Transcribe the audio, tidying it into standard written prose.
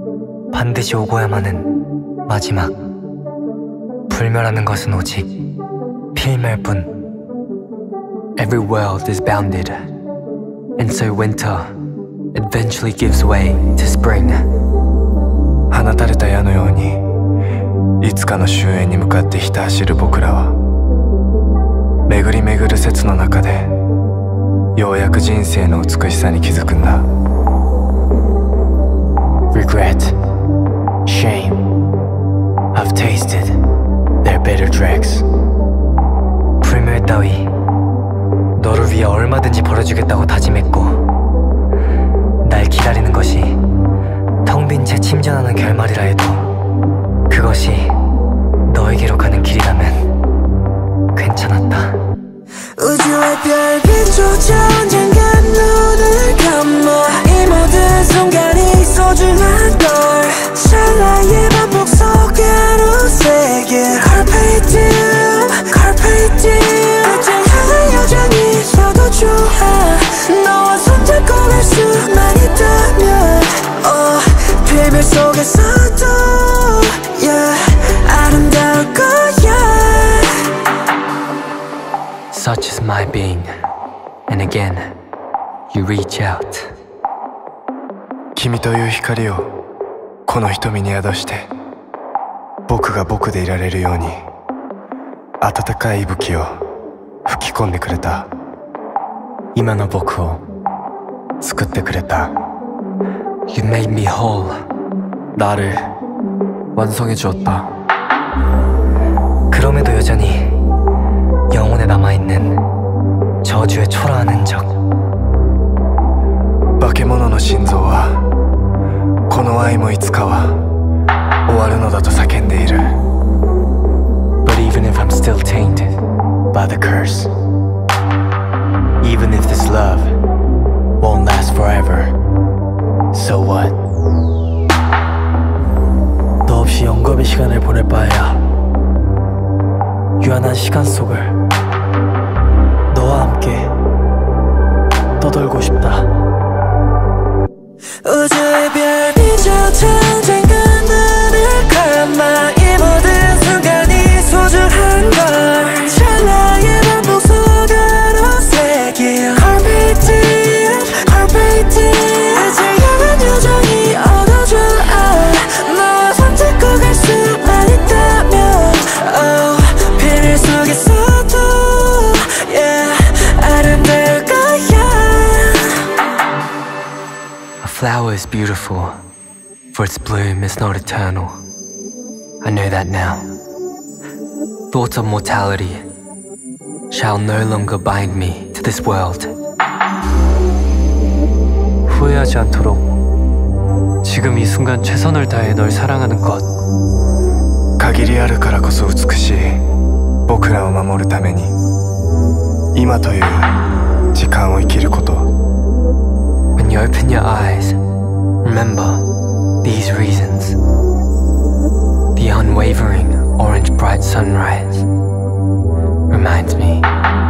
반드시 오고야만 하는 마지막. 불멸하는 것은 오직 필멸뿐. Every world is bounded, and so winter eventually gives way to spring. 放たれた矢のようにいつかの終焉に向かってひた走る僕らは、巡り巡る説の中でようやく人生の美しさに気づくんだ。 Regret, shame, I've tasted their bitter dregs. 불멸 따위 너를 위해 얼마든지 벌어주겠다고 다짐했고, 날 기다리는 것이 텅 빈 채 침전하는 결말이라 해도 그것이 너에게로 가는 길이라면 괜찮았다. 우주의 별빛조차 언젠간 눈을 감아 이 모든 순간이 소중한 걸 찰나의 반복 속으로 새긴 Carpe diem, Carpe diem 끝을 향한 여정이 있어도 좋아 너와 손잡고 갈 수만 있다면 필멸 속에서도 yeah, 아름다울 거야. Such is my being, and again, you reach out. 君という光をこの瞳に宿して、僕が僕でいられるように温かい息吹を吹き込んでくれた。 今の僕を作ってくれた。You made me whole. 나를 완성해 주었다. 그럼에도 여전히 영혼에 남아있는 저주의 초라한 흔적. 化け物の心臓はこの愛もいつかは終わるのだと叫んでいる。 But even if I'm still tainted by the curse, even if this love won't last forever, so what? 너 없이 영겁의 시간을 보낼 바에야 유한한 시간 속을 너와 함께 떠돌고 싶다. 우주의 별빛조차 언젠가 눈을 감아 이 모든 순간이 소중한 걸 찰나의 반복 속으로 새긴 Carpe diem, Carpe diem 끝을 향한 여정이 얻어줘아 너와 손잡고 갈 수만 있다면 필멸 속에서도 yeah, 아름다울 거야. A flower is beautiful, for its bloom is not eternal. I know that now. Thoughts of mortality shall no longer bind me to this world. 후회하지 않도록 지금 이 순간 최선을 다해 널 사랑하는 것. 限りあるからこそ美しい僕らを守るために、今という時間を生きること。 When you open your eyes, remember these reasons. The unwavering orange bright sunrise reminds me